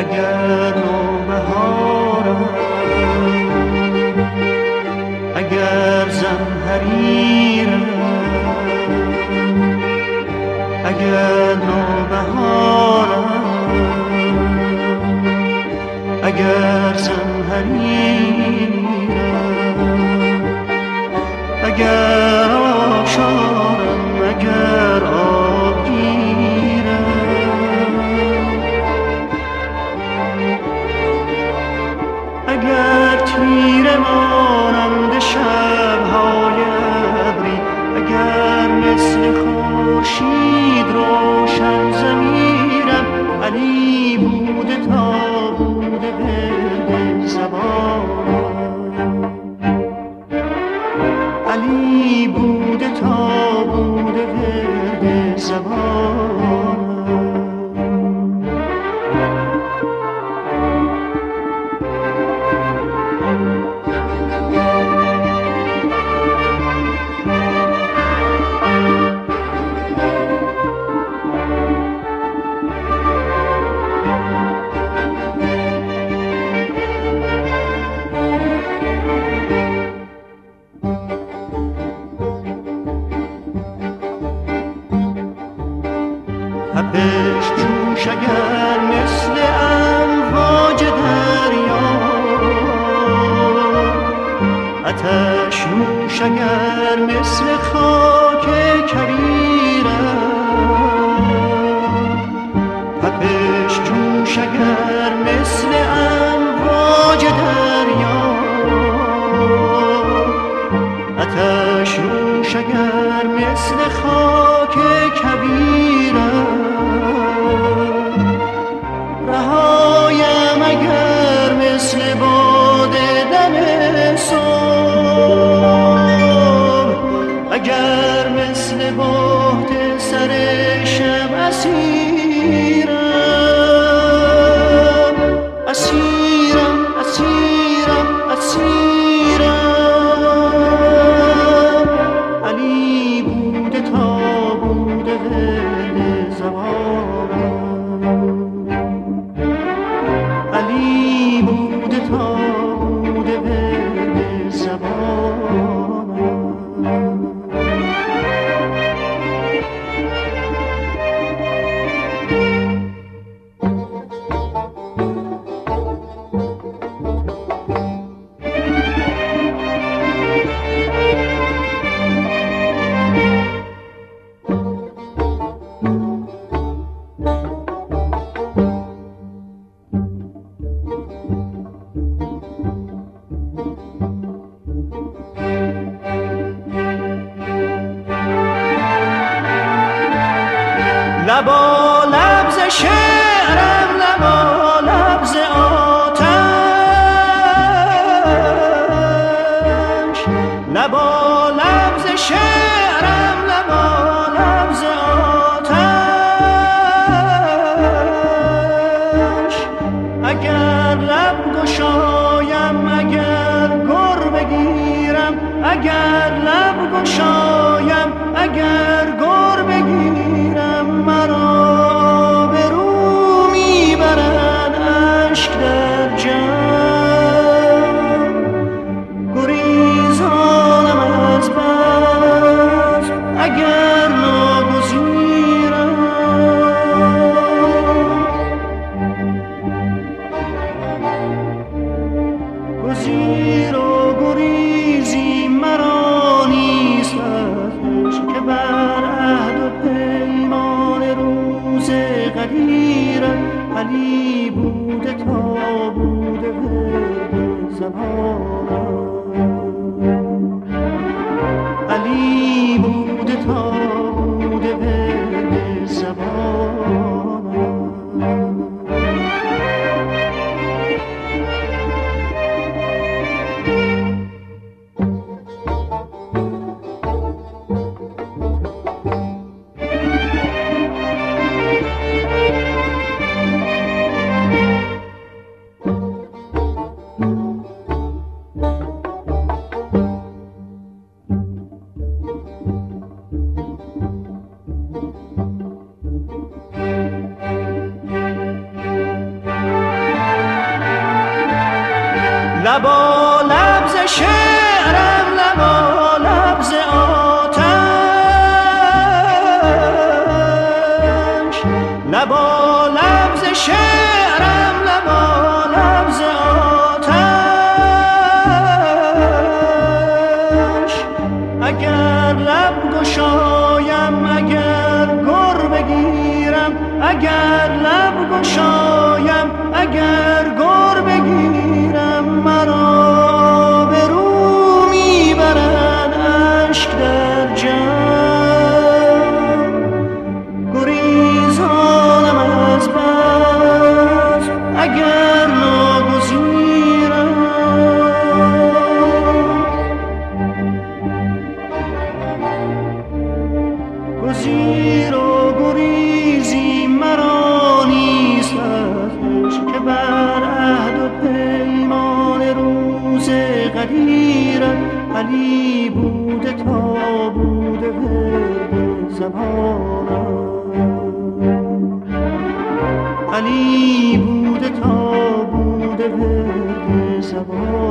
اگر نوبهارم، اگر زمهریرم، اگر نوبهارم، اگر زمهریرم، اگر آبشارم، اگر آبگیرم، اگر تیره مانند شب‌های ابری، اگر مثل خورشید روشن ضمیرم، علی بوده تا بوده ورد زبانم، علی بوده تا بوده ورد زبانم. تپش جوش اگر مثل امواج دریا، آتش نوش اگر مثل خاک کبیرم، تپش جوش اگر مثل امواج دریا، آتش نوش اگر مثل خاک کبیرم، رهایم اگر مثل باد دم صبح، اگر مثل باد سر شب اسیرم، اسیرم، اسیرم، اسیرم، علی بوده تا بوده ورد زبانم، علی بوده تا بوده ورد زبانم. لبا لبز شعرم، لبا لبز آتش، لبا لبز شعرم، لبا لبز آتش، اگر لب گشایم، اگر گر بگیرم، اگر لب گشایم، اگر گر بگیرم، مرا به رو میبرد اشک در جان، گریزانم از بس اگر ناگزیرم، گزیر و گریزی مرا نیست که بر عهد و پیمان روز قدیرم، علی بوده تا بوده ورد زبانم، علی بوده تا بوده ورد زبانم. اگر لب گشایم اگر گر بگیرم اگر لب گشایم اگر گر بگیرم مرا به رو میبرد اشک در جان گریزانم از بس اگر ناگزیرم گزیر و گریزی مرا نیست ازش که بر عهد و پیمان روز قدیرت علی بوده تا بوده ورد زبانم علی بوده تا بوده ورد زبانم